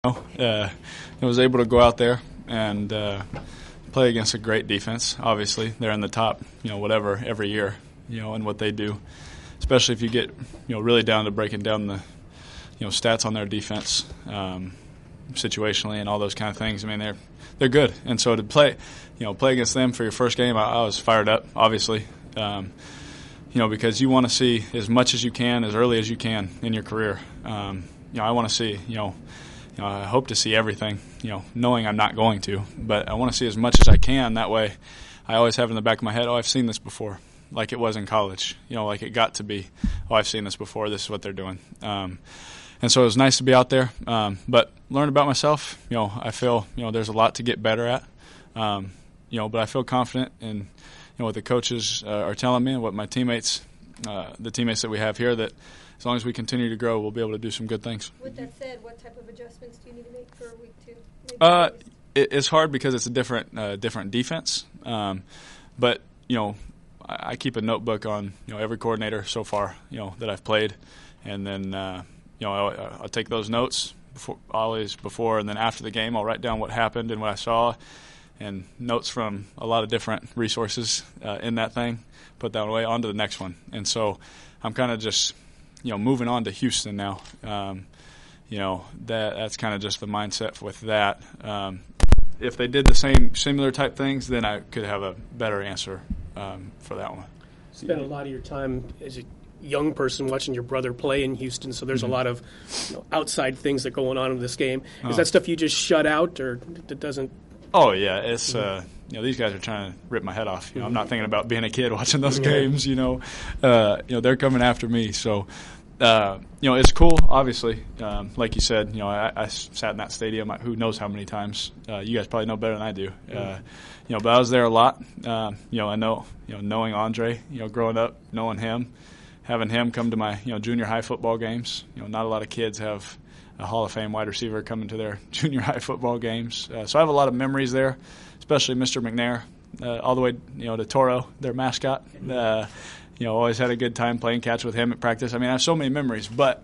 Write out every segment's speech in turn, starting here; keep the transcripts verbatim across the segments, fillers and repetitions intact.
Uh, I was able to go out there and uh, play against a great defense. Obviously, they're in the top, you know, whatever every year, you know, and what they do. Especially if you get, you know, really down to breaking down the, you know, stats on their defense, um, situationally, and all those kind of things. I mean, they're they're good, and so to play, you know, play against them for your first game, I, I was fired up, obviously. Um, you know, because you want to see as much as you can, as early as you can in your career. Um, you know, I want to see, you know. You know, I hope to see everything, you know, knowing I'm not going to. But I want to see as much as I can. That way I always have in the back of my head, oh, I've seen this before, like it was in college. You know, like it got to be, oh, I've seen this before. This is what they're doing. Um, and so it was nice to be out there. Um, but learn about myself. You know, I feel, you know, there's a lot to get better at. Um, you know, but I feel confident in, you know, what the coaches uh, are telling me and what my teammates, uh, the teammates that we have here, that as long as we continue to grow, we'll be able to do some good things. With that said, what type of adjustments do you need to make for week two? Uh, it, it's hard because it's a different uh, different defense. Um, but, you know, I, I keep a notebook on, you know, every coordinator so far, you know, that I've played. And then, uh, you know, I'll, I'll take those notes before, always before and then after the game. I'll write down what happened and what I saw and notes from a lot of different resources uh, in that thing, put that away onto the next one. And so I'm kind of just – you know, moving on to Houston now, um, you know, that that's kind of just the mindset with that. Um, if they did the same similar type things, then I could have a better answer um, for that one. Spend a lot of your time as a young person watching your brother play in Houston, so there's mm-hmm. a lot of, you know, outside things that are going on in this game. Is oh. that stuff you just shut out, or that doesn't? Oh yeah, it's uh, you know, these guys are trying to rip my head off. You know, I'm not thinking about being a kid watching those games. You know, uh, you know they're coming after me. So, uh, you know, it's cool. Obviously, um, like you said, you know, I, I sat in that stadium. Who knows how many times? Uh, you guys probably know better than I do. Uh, you know, but I was there a lot. Uh, you know, I know, you know, knowing Andre. You know, growing up, knowing him, having him come to my, you know, junior high football games. You know, not a lot of kids have a Hall of Fame wide receiver coming to their junior high football games. Uh, so I have a lot of memories there, especially Mister McNair, uh, all the way, you know, to Toro, their mascot. Uh, you know, always had a good time playing catch with him at practice. I mean, I have so many memories, but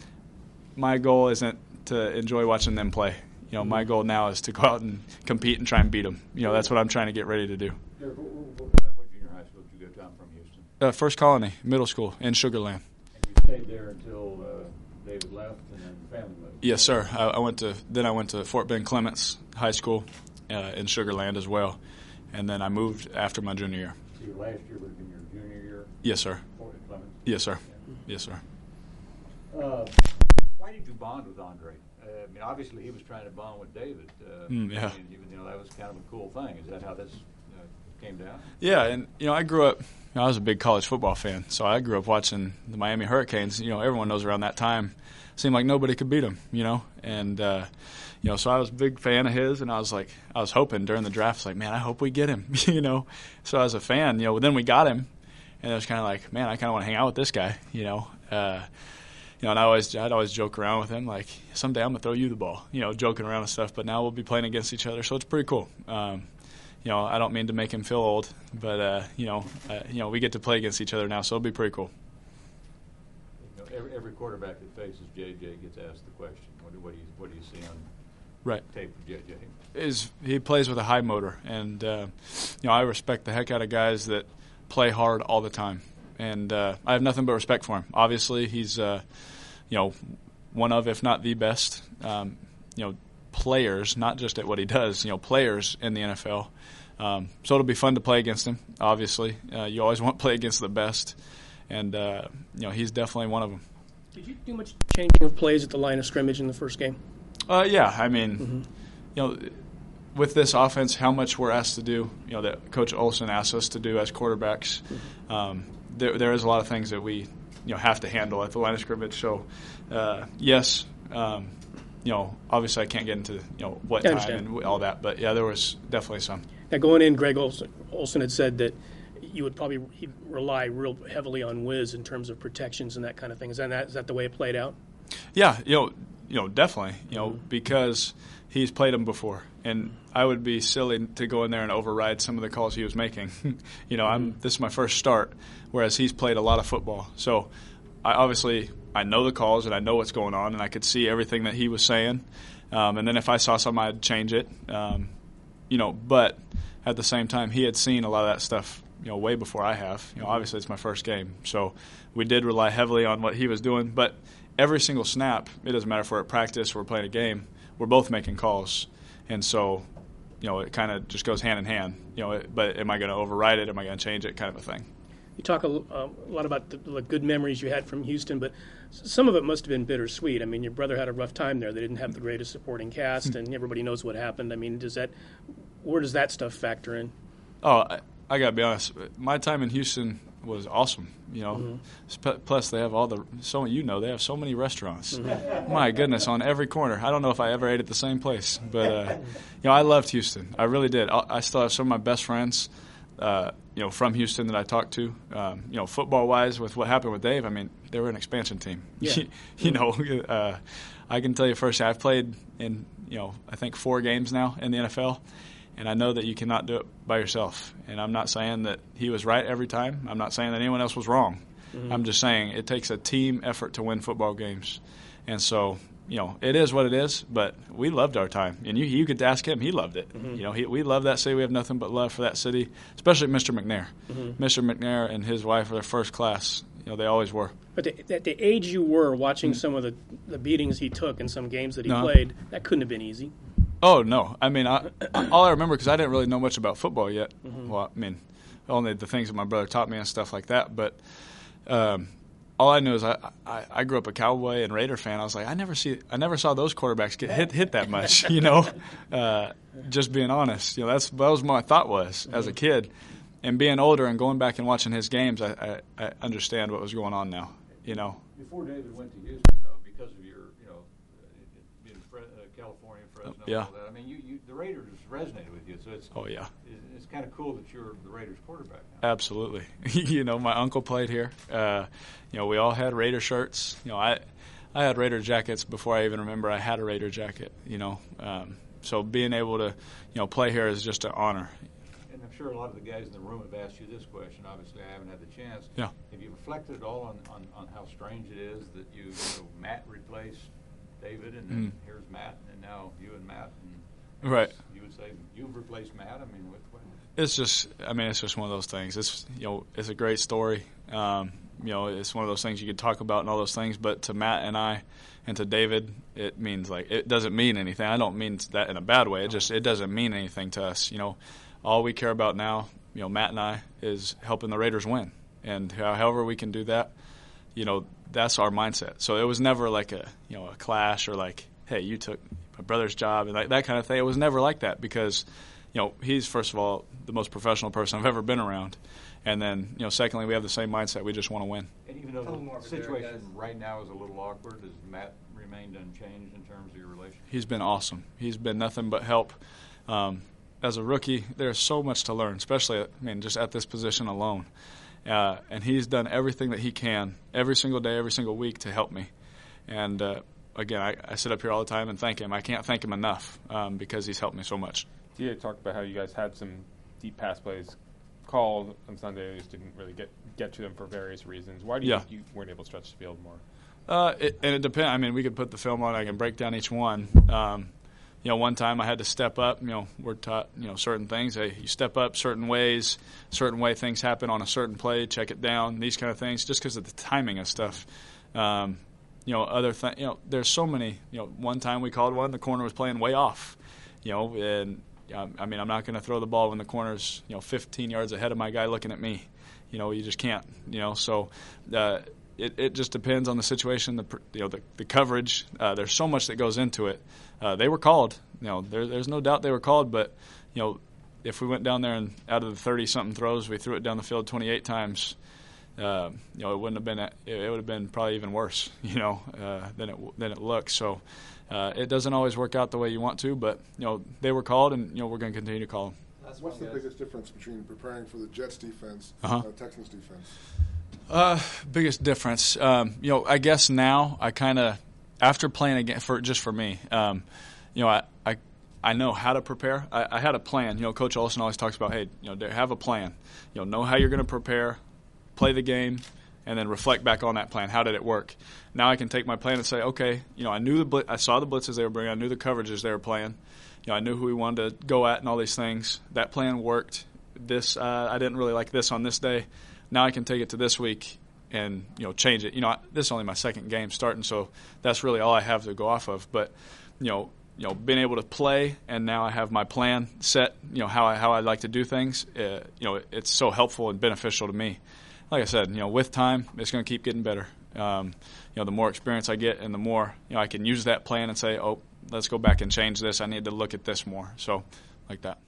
my goal isn't to enjoy watching them play. You know, my goal now is to go out and compete and try and beat them. You know, that's what I'm trying to get ready to do. What junior high school did you go to? I'm from Houston. Uh, First Colony, middle school in Sugar Land. And you stayed there until uh, David left and then family moved? Yes, sir. I, I went to then I went to Fort Bend Clements High School uh, in Sugar Land as well, and then I moved after my junior year. So your last year would have been your junior year? Yes, sir. Fort Bend Clements? Yes, sir. Yeah. Yes, sir. Uh, why did you bond with Andre? Uh, I mean, obviously he was trying to bond with David. Uh, mm, yeah. And, you know, that was kind of a cool thing. Is that how this uh, came down? Yeah, and you know, I grew up. You know, I was a big college football fan, so I grew up watching the Miami Hurricanes. You know, everyone knows around that time, it seemed like nobody could beat them. You know, and uh, you know, so I was a big fan of his, and I was like, I was hoping during the draft, like, man, I hope we get him. you know, so I was a fan. You know, then we got him, and it was kind of like, man, I kind of want to hang out with this guy. You know. Uh, You know, and I always, I'd always joke around with him, like, someday I'm going to throw you the ball, you know, joking around and stuff. But now we'll be playing against each other, so it's pretty cool. Um, you know, I don't mean to make him feel old, but, uh, you know, uh, you know, we get to play against each other now, so it'll be pretty cool. You know, every, every quarterback that faces J J gets asked the question, what do, what do, you, what do you see on right. tape of J J? Is, he plays with a high motor, and, uh, you know, I respect the heck out of guys that play hard all the time. And uh, I have nothing but respect for him. Obviously, he's, uh, you know, one of, if not the best, um, you know, players, not just at what he does, you know, players in the N F L. Um, so it'll be fun to play against him, obviously. Uh, you always want to play against the best. And, uh, you know, he's definitely one of them. Did you do much changing of plays at the line of scrimmage in the first game? Uh, yeah, I mean, mm-hmm. you know, with this offense, how much we're asked to do, you know, that Coach Olson asks us to do as quarterbacks, mm-hmm. um, there, there is a lot of things that we, you know, have to handle at the line of scrimmage. So, uh, yes, um, you know, obviously I can't get into, you know, what I time understand. and all that, but yeah, there was definitely some. Now, going in, Greg Olson, Olson had said that you would probably rely real heavily on Wiz in terms of protections and that kind of thing. Is that is that the way it played out? Yeah, you know, you know, definitely, you know, mm-hmm. because he's played them before, and I would be silly to go in there and override some of the calls he was making. you know, I'm this is my first start, whereas he's played a lot of football. So, I obviously I know the calls and I know what's going on, and I could see everything that he was saying. Um, and then if I saw something, I'd change it. Um, you know, but at the same time, he had seen a lot of that stuff, you know, way before I have. You know, obviously it's my first game, so we did rely heavily on what he was doing. But every single snap, it doesn't matter if we're at practice or we're playing a game, we're both making calls, and so, you know, it kind of just goes hand in hand. You know, it, but am I going to override it? Am I going to change it? Kind of a thing. You talk a, uh, a lot about the, the good memories you had from Houston, but some of it must have been bittersweet. I mean, your brother had a rough time there. They didn't have the greatest supporting cast, and everybody knows what happened. I mean, does that, where does that stuff factor in? Oh, I, I got to be honest. My time in Houston was awesome. You know, mm-hmm. Plus they have all the so you know they have so many restaurants. Mm-hmm. My goodness, on every corner. I don't know if I ever ate at the same place, but uh, you know, I loved Houston. I really did. I, I still have some of my best friends, uh, you know, from Houston that I talked to. Um, you know, football wise, with what happened with Dave, I mean, they were an expansion team. Yeah. you know, uh, I can tell you first, I've played in you know I think four games now in the N F L. And I know that you cannot do it by yourself. And I'm not saying that he was right every time. I'm not saying that anyone else was wrong. Mm-hmm. I'm just saying it takes a team effort to win football games. And so, you know, it is what it is, but we loved our time. And you you could ask him. He loved it. Mm-hmm. You know, he, we love that city. We have nothing but love for that city, especially Mister McNair. Mm-hmm. Mister McNair and his wife are first class. You know, they always were. But at the age you were, watching mm-hmm. some of the, the beatings he took in some games that he no. played, that couldn't have been easy. Oh, no. I mean, I, all I remember, because I didn't really know much about football yet. Mm-hmm. Well, I mean, only the things that my brother taught me and stuff like that. But um, all I knew is I, I, I grew up a Cowboy and Raider fan. I was like, I never see, I never saw those quarterbacks get hit hit that much, you know, uh, just being honest. You know, that's that was what my thought was mm-hmm. as a kid. And being older and going back and watching his games, I, I, I understand what was going on now, you know. Before David went to Houston, though, because of your, you know, being Fre- uh, California, Fresno, yeah. all that, I mean, you, you, the Raiders resonated with you, so it's oh yeah, it's, it's kind of cool that you're the Raiders quarterback now. Absolutely. You know, my uncle played here. Uh, you know, we all had Raider shirts. You know, I I had Raider jackets before I even remember I had a Raider jacket. You know, um, so being able to, you know, play here is just an honor. And I'm sure a lot of the guys in the room have asked you this question. Obviously, I haven't had the chance. Yeah. Have you reflected at all on, on, on how strange it is that you, you know, Matt replaced David, and then mm. here's Matt, and now you and Matt, and right? You would say you've replaced Matt. I mean, what, what? It's just, I mean, it's just one of those things. It's you know, it's a great story. Um, you know, it's one of those things you could talk about and all those things. But to Matt and I, and to David, it means like it doesn't mean anything. I don't mean that in a bad way. It just it doesn't mean anything to us. You know, all we care about now, you know, Matt and I, is helping the Raiders win, and however we can do that, you know, that's our mindset. So it was never like a you know a clash or like, hey, you took my brother's job and like that kind of thing. It was never like that because, you know, he's first of all the most professional person I've ever been around, and then you know, secondly, we have the same mindset. We just want to win. And even though the situation right now is a little awkward, has Matt remained unchanged in terms of your relationship? He's been awesome. He's been nothing but help. Um, as a rookie, there's so much to learn, especially I mean just at this position alone. Uh, and he's done everything that he can every single day, every single week to help me. And uh, again, I, I sit up here all the time and thank him. I can't thank him enough um, because he's helped me so much. You talked about how you guys had some deep pass plays called on Sunday. You just didn't really get get to them for various reasons. Why do you yeah. think you weren't able to stretch the field more? Uh, it, and it depends. I mean, we could put the film on. I can break down each one. Um, you know, one time I had to step up. You know, we're taught, you know, certain things. Hey, you step up certain ways, certain way things happen on a certain play, check it down, these kind of things, just because of the timing of stuff. Um, you know, other things, you know, there's so many. You know, one time we called one, the corner was playing way off. You know, and um, I mean, I'm not going to throw the ball when the corner's, you know, fifteen yards ahead of my guy looking at me. You know, you just can't, you know, so uh, it, it just depends on the situation, the you know, the, the coverage. Uh, there's so much that goes into it. Uh, they were called. You know, there, there's no doubt they were called, but, you know, if we went down there and out of the thirty-something throws, we threw it down the field twenty-eight times, uh, you know, it wouldn't have been, a, it would have been probably even worse, you know, uh, than it than it looks. So uh, it doesn't always work out the way you want to, but, you know, they were called, and, you know, we're going to continue to call them. What's the biggest difference between preparing for the Jets defense uh-huh. and the Texans defense? Uh, biggest difference, um, you know, I guess now I kind of, after playing again, for just for me, um, you know, I, I I know how to prepare. I, I had a plan. You know, Coach Olsen always talks about, hey, you know, have a plan. You know, know how you're going to prepare, play the game, and then reflect back on that plan. How did it work? Now I can take my plan and say, okay, you know, I knew the bl- I saw the blitzes they were bringing. I knew the coverages they were playing. You know, I knew who we wanted to go at and all these things. That plan worked. This uh, I didn't really like this on this day. Now I can take it to this week and, you know, change it. You know, this is only my second game starting, so that's really all I have to go off of. But, you know, you know, being able to play, and now I have my plan set, you know, how I, how I like to do things, uh, you know, it, it's so helpful and beneficial to me. Like I said, you know, with time, it's going to keep getting better. Um, you know, the more experience I get and the more, you know, I can use that plan and say, oh, let's go back and change this. I need to look at this more. So, like that.